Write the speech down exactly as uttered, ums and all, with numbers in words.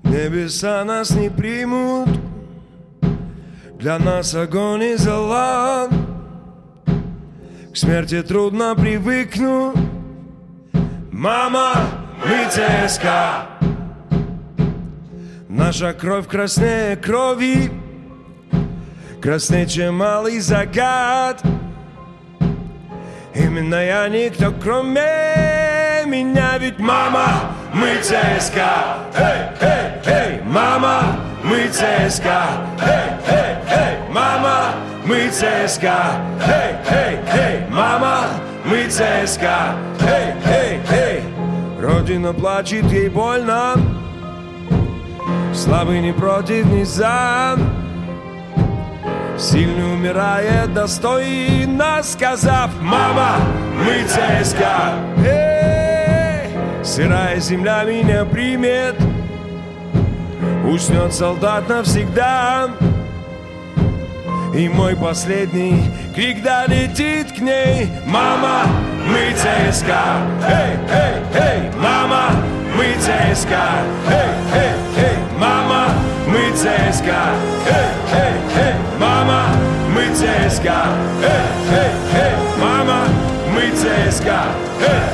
Небеса нас не примут, для нас огонь и зола. К смерти трудно привыкнуть. Мама, мы ЦСКА. Наша кровь краснее крови, краснее, чем малый закат. Именно я никто, кроме меня. Ведь мама, мы ЦСКА. Эй, эй, эй, мама, мы ЦСКА. Эй, эй, эй, мама, мы ЦСКА. Эй, эй, эй, мама, мы ЦСКА. Эй, эй, эй. Родина плачет, ей больно. Слабый не против, не за. Сильный умирает достойно, сказав: мама, мы ЦСКА. Эй, сырая земля меня примет. Уснет солдат навсегда. И мой последний крик долетит к ней: мама, мы ЦСКА. Эй, эй, эй, мама, мы ЦСКА. Эй, эй, эй, мама, мы ЦСКА. Эй, эй, эй, мама, мы ЦСКА. Эй, эй, эй, мама, мы ЦСКА. Эй,